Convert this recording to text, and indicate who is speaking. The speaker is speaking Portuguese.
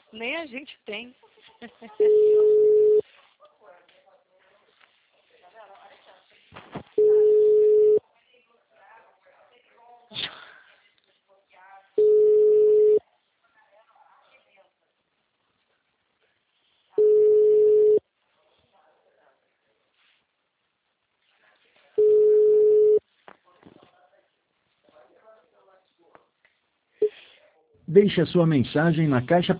Speaker 1: Nem a gente tem.
Speaker 2: Deixe a sua mensagem na caixa